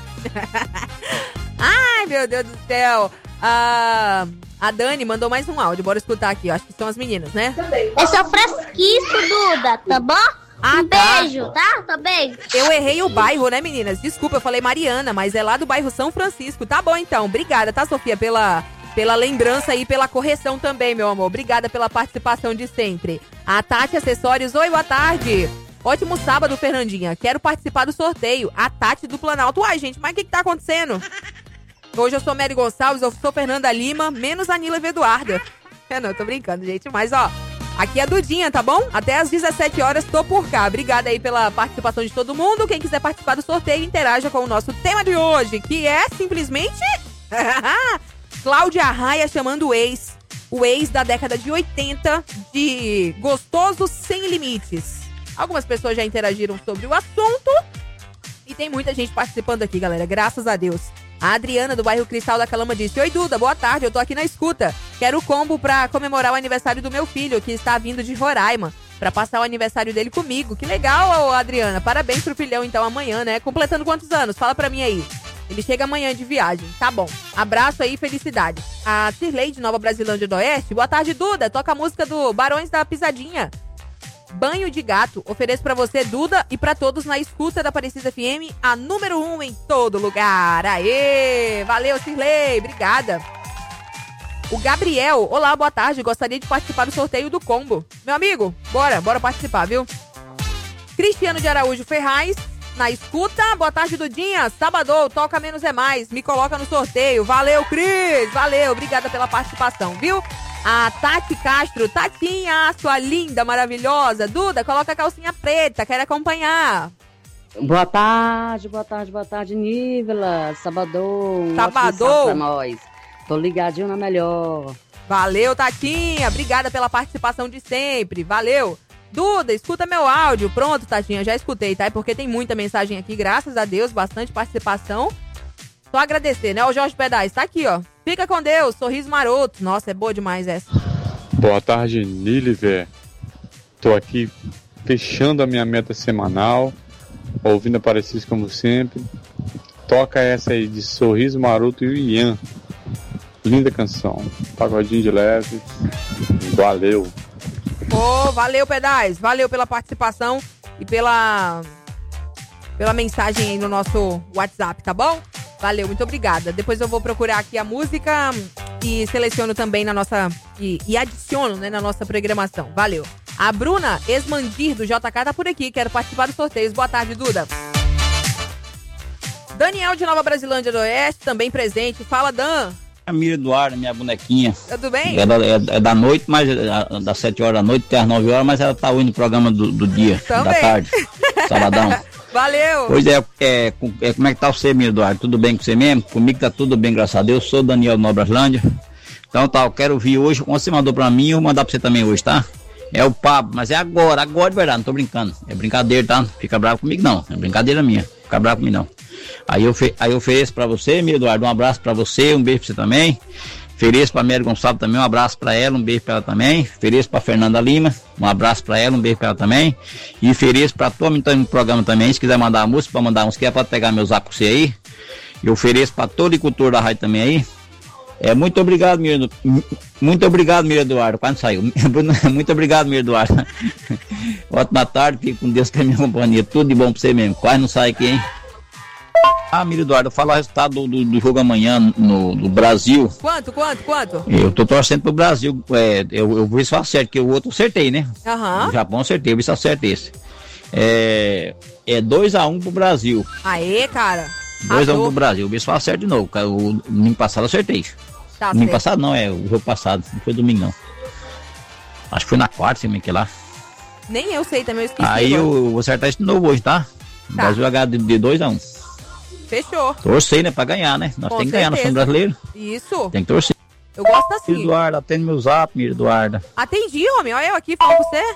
Ai, meu Deus do céu. A, a Dani mandou mais um áudio, bora escutar aqui. Acho que são as meninas, né? Eu sou fresquíssimo, Duda, tá bom? Ah, um tá. beijo, tá? Tá bem? Eu errei o bairro, né, meninas? Desculpa, eu falei Mariana, mas é lá do bairro São Francisco. Tá bom, então. Obrigada, tá, Sofia, pela, pela lembrança e pela correção também, meu amor. Obrigada pela participação de sempre. A Tati Acessórios, oi, boa tarde. Ótimo sábado, Fernandinha. Quero participar do sorteio. A Tati do Planalto. Uai, gente, mas o que que tá acontecendo? Hoje eu sou Mary Gonçalves, eu sou Fernanda Lima, menos a Nila Eduarda. É, não, eu tô brincando, gente. Mas, ó, aqui é a Dudinha, tá bom? Até às dezessete horas tô por cá. Obrigada aí pela participação de todo mundo. Quem quiser participar do sorteio, interaja com o nosso tema de hoje, que é simplesmente... Cláudia Raia chamando o ex. O ex da década de oitenta de gostoso sem limites. Algumas pessoas já interagiram sobre o assunto. E tem muita gente participando aqui, galera. Graças a Deus. A Adriana, do bairro Cristal da Calama, disse: oi, Duda, boa tarde, eu tô aqui na escuta. Quero o combo pra comemorar o aniversário do meu filho, que está vindo de Roraima, pra passar o aniversário dele comigo. Que legal, Adriana. Parabéns pro filhão, então, amanhã, né? Completando quantos anos? Fala pra mim aí. Ele chega amanhã de viagem. Tá bom. Abraço aí e felicidade. A Cirlei, de Nova Brasilândia do Oeste. Boa tarde, Duda. Toca a música do Barões da Pisadinha. Banho de Gato. Ofereço pra você, Duda, e pra todos na escuta da Aparecida F M, a número um em todo lugar. Aê! Valeu, Cirlei. Obrigada. O Gabriel. Olá, boa tarde. Gostaria de participar do sorteio do combo. Meu amigo, bora. Bora participar, viu? Cristiano de Araújo Ferraz, na escuta. Boa tarde, Dudinha. Sabadão, toca menos é mais. Me coloca no sorteio. Valeu, Cris. Valeu. Obrigada pela participação, viu? A Tati Castro. Tatinha, sua linda, maravilhosa. Duda, coloca a calcinha preta. Quero acompanhar. Boa tarde, boa tarde, boa tarde, Nívila. Sabadão. Sabadão. Pra nós. Tô ligadinho na melhor. Valeu, Tatinha. Obrigada pela participação de sempre. Valeu. Duda, escuta meu áudio. Pronto, Tatinha, já escutei, tá? É porque tem muita mensagem aqui, graças a Deus, bastante participação. Só agradecer, né? O Jorge Pedais tá aqui, ó. Fica com Deus, sorriso maroto. Nossa, é boa demais essa. Boa tarde, Níliver. Tô aqui fechando a minha meta semanal, ouvindo a Aparecidos como sempre. Toca essa aí de Sorriso Maroto e o Ian. Linda canção. Pagodinho de leve. Valeu. Ô, oh, valeu, Pedais. Valeu pela participação e pela, pela mensagem aí no nosso WhatsApp, tá bom? Valeu, muito obrigada. Depois eu vou procurar aqui a música e seleciono também na nossa... E, e adiciono, né, na nossa programação. Valeu. A Bruna Esmandir, do J K, tá por aqui. Quero participar dos sorteios. Boa tarde, Duda. Daniel, de Nova Brasilândia do Oeste, também presente. Fala, Dan. A Miriam Eduardo, minha bonequinha. Tudo bem? É da, é, é da noite, mas é das sete horas da noite até as nove horas, mas ela tá hoje no programa do, do dia, também. Da tarde, sabadão. Valeu! Pois é, é, é, como é que tá você, Miriam Eduardo? Tudo bem com você mesmo? Comigo tá tudo bem, graças a Deus. Sou Daniel de Nova Brasilândia. Então tá, eu quero ouvir hoje, quando você mandou pra mim, eu vou mandar pra você também hoje, tá? É o Pablo, mas é agora, agora de verdade, não tô brincando. É brincadeira, tá? Não fica bravo comigo não, é brincadeira minha, fica bravo comigo não. Aí eu, fe, aí eu ofereço pra você, meu Eduardo, um abraço pra você, um beijo pra você também. Ofereço pra Mary Gonçalves também, um abraço pra ela, um beijo pra ela também. Ofereço pra Fernanda Lima, um abraço pra ela, um beijo pra ela também. E ofereço pra todo mundo no programa também, se quiser mandar música, pra mandar música, pode pegar meu zap com você aí. E ofereço pra todo o cultor da rádio também aí. É, muito obrigado, meu Muito obrigado, meu Eduardo. Quando saiu? Muito obrigado, meu Eduardo. Ótima tarde, fique com Deus que é minha companhia. Tudo de bom pra você mesmo. Quase não sai aqui, hein? Ah, Miriam Eduardo, fala o resultado do, do, do jogo amanhã no, no Brasil. Quanto, quanto, quanto? Eu tô torcendo pro Brasil. É, eu, eu vou ver se eu acerto, que o outro eu acertei, né? Aham. No Japão eu acertei, eu vou ver se eu acerto esse. É dois a um pro Brasil. Aê, cara. dois a um pro Brasil, eu vou ver se eu acerto de novo. O domingo passado eu acertei. Tá domingo certo. Passado não, é o jogo passado, não foi domingo não. Acho que foi na quarta, sei que lá. Nem eu sei também, eu esqueci. Aí eu, eu vou acertar isso de novo hoje, tá? O Tá. Brasil vai ganhar de dois a um. Fechou. Torcer, né, pra ganhar, né? Nós Com temos que ganhar, nós somos certeza. brasileiros. Isso. Tem que torcer. Eu gosto assim. Eduardo, atende meu zap, Miriam Eduarda. Atendi, homem. Olha eu aqui falando com você.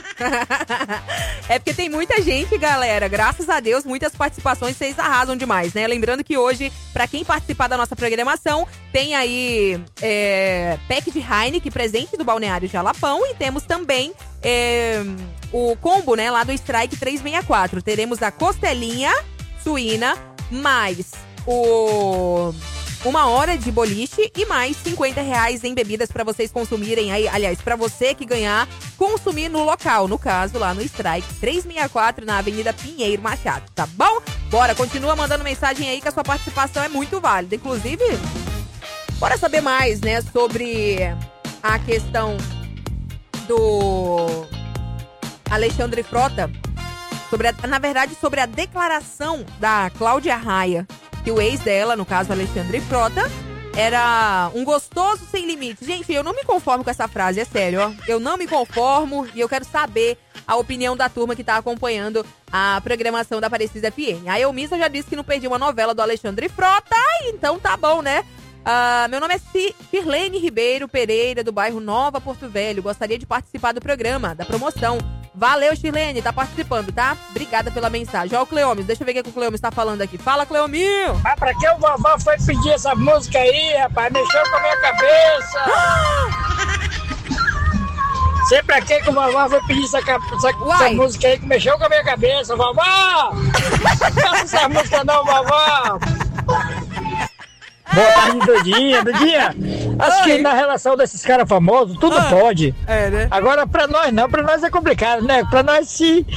É porque tem muita gente, galera. Graças a Deus, muitas participações. Vocês arrasam demais, né? Lembrando que hoje, pra quem participar da nossa programação, tem aí é, pack de Heineken presente do Balneário Jalapão. E temos também é, o combo, né? Lá do Strike trezentos e sessenta e quatro. Teremos a costelinha suína, mais o... uma hora de boliche e mais cinquenta reais em bebidas pra vocês consumirem aí. Aliás, pra você que ganhar, consumir no local. No caso, lá no Strike trezentos e sessenta e quatro, na Avenida Pinheiro Machado, tá bom? Bora, continua mandando mensagem aí que a sua participação é muito válida. Inclusive, bora saber mais, né, sobre a questão do Alexandre Frota. Sobre a, na verdade, sobre a declaração da Cláudia Raia, que o ex dela, no caso Alexandre Frota, era um gostoso sem limites. Gente, eu não me conformo com essa frase, é sério, ó. Eu não me conformo e eu quero saber a opinião da turma que tá acompanhando a programação da Aparecida F M. A Elmisa já disse que não perdi uma novela do Alexandre Frota, então tá bom, né? Uh, meu nome é Firlene Ribeiro Pereira, do bairro Nova Porto Velho. Gostaria de participar do programa, da promoção. Valeu, Shirlene, tá participando, tá? Obrigada pela mensagem. Ó o Cleomes, deixa eu ver o que o Cleomes tá falando aqui. Fala, Cleominho! Mas pra que o vovó foi pedir essa música aí, rapaz? Mexeu com a minha cabeça! Sei pra que que o vovó foi pedir essa, essa, essa música aí que mexeu com a minha cabeça, vovó! Não faça essa música não, vovó! Boa tarde, Dudinha. Dudinha, acho que na relação desses caras famosos, tudo pode. É, né? Agora, pra nós não, pra nós é complicado, né? Pra nós, se